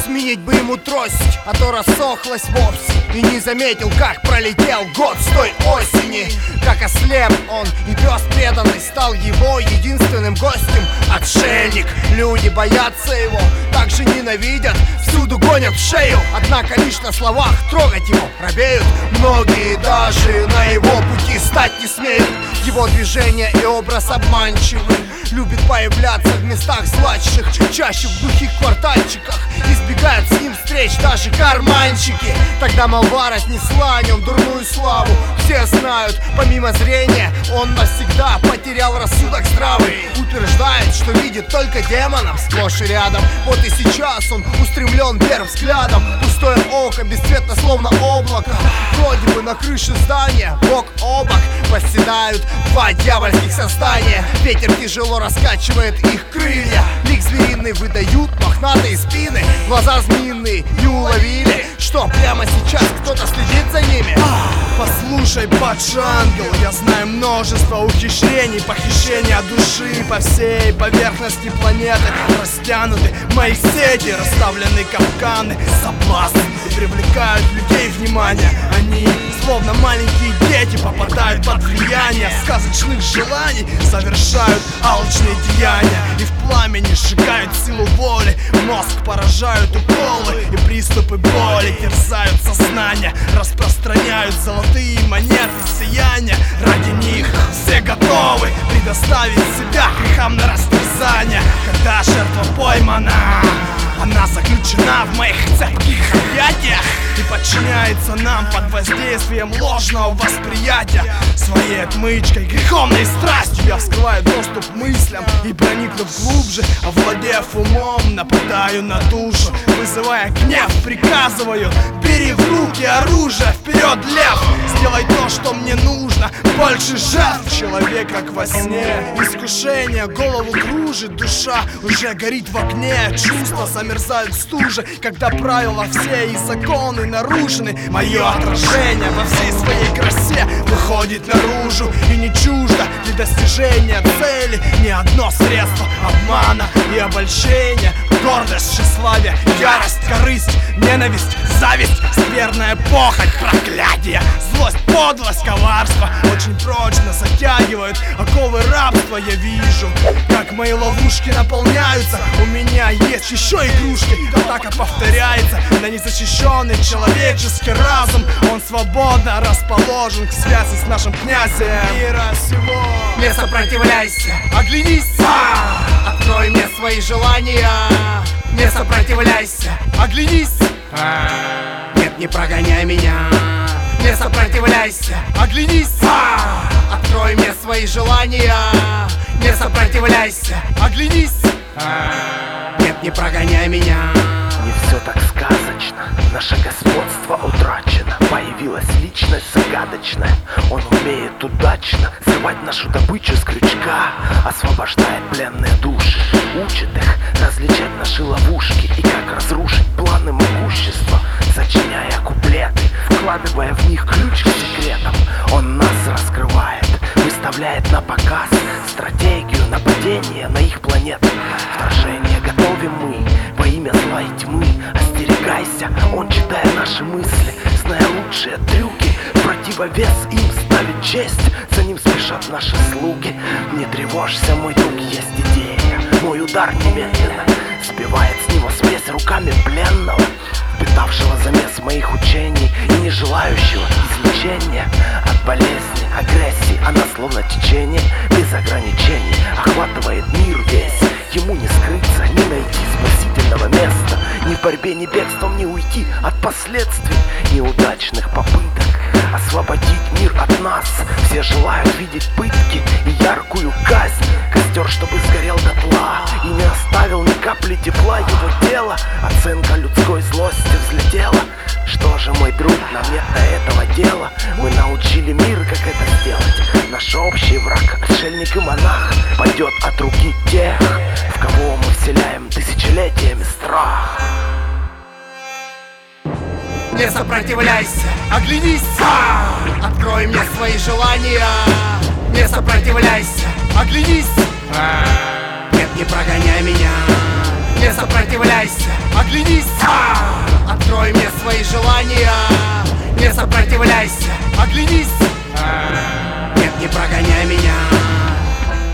Сменить бы ему трость, а то рассохлась вовсе. И не заметил, как пролетел год с той осени. Как ослеп он, и пес преданный стал его единственным гостем. Отшельник, люди боятся его, также ненавидят, всюду гонят в шею. Однако лишь на словах трогать его робеют. Многие даже на его пути стать не смеют. Его движение и образ обманчивы. Любит появляться в местах злачных, чаще в глухих квартальчиках. Избегают с ним встреч даже карманщики. Тогда молва разнесла о нем дурную славу. Все знают, помимо зрения, он навсегда потерял рассудок здравый. Утверждает, что видит только демонов сплошь и рядом. Вот и сейчас он устремлен вверх взглядом. Пустое око, бесцветно словно облако. Вроде бы на крыше здания, бок о бок восседают два дьявольских создания. Ветер тяжело раскачивает их крылья. Лик звериный выдают мохнатые спины. Глаза змеиные не уловили, что прямо сейчас кто-то следит за ними. Послушай, падший ангел, я знаю множество ухищрений, похищения души по всей поверхности планеты. Растянуты мои сети, расставлены капканы, соблазны привлекают людей внимание. Они, словно маленькие дети, попадают под влияние сказочных желаний, совершают алчные деяния и в пламени сжигают силу воли. Мозг поражают уколы и приступы боли, терзают сознание, распространяют золотые монеты сияния. Ради них все готовы предоставить себя грехам на растерзание. Когда жертва поймана, она заключена в моих цепких объятиях и подчиняется нам под воздействием ложного восприятия. Своей отмычкой, греховной страстью я вскрываю доступ к мыслям и, проникнув глубже, овладев умом, нападаю на душу, вызывая гнев, приказываю: бери в руки оружие, вперед, лев! Сделай то, что мне нужно, больше жертв. Человек как во сне, искушение голову кружит, душа уже горит в огне, чувства замерзают в стуже, когда правила все и законы нарушены. Мое отражение во всей своей красе выходит наружу и не чуждо для достижения цели ни одно средство обмана и обольщения. Гордость, тщеславие, ярость, корысть, ненависть, зависть, скверная похоть, проклятие, злость, подлость, коварство очень прочно затягивают оковы рабства. Я вижу, как мои ловушки наполняются. У меня есть еще игрушки. Атака повторяется на незащищенный человеческий разум. Он свободно расположен к связи с нашим князем мира всего. Не сопротивляйся, оглянись, открой мне свои желания. Не сопротивляйся, оглянись, нет, не прогоняй меня. Не сопротивляйся, оглянись, открой мне свои желания. Не сопротивляйся, оглянись, нет, не прогоняй меня. Не все так сказочно, наше господство утрачено. Появилась личность загадочная, он умеет удачно срывать нашу добычу с крючка, освобождает пленные души, учит их различать наши ловушки и как разрушить планы могущества, сочиняя куплеты, вкладывая в них ключ к секретам. Он нас раскрывает, выставляет на показ стратегию нападения на их планеты. Вторжение готовим мы во имя зла и тьмы. Остерегайся, он, читая наши мысли, зная лучшие трюки, в противовес им ставит честь, за ним спешат наши слуги. Не тревожься, мой друг, есть идея, мой удар немедленно сбивает с него спесь руками пленного, впитавшего замес моих учений и не желающего излечения от болезни, агрессии. Она словно течение без ограничений охватывает мир весь. Ему не скрыться, не найти спасительного места, ни в борьбе, ни бегством не уйти от последствий неудачных попыток освободить мир от нас. Все желают видеть пытки и яркую казнь, костер, чтобы сгорел дотла и не оставил ни капли тепла его тела. Оценка людской злости взлетела. Что же, мой друг, нам нет до этого дела. Мы научили мир, как это сделать. Наш общий враг, отшельник и монах, пойдет от руки тех, в кого мы вселяем тысячелетиями страх. Не сопротивляйся, оглянись, открой мне свои желания. Не сопротивляйся, оглянись, нет, не прогоняй меня. Не сопротивляйся, оглянись, свои желания. Не сопротивляйся, оглянись. Нет, не прогоняй меня.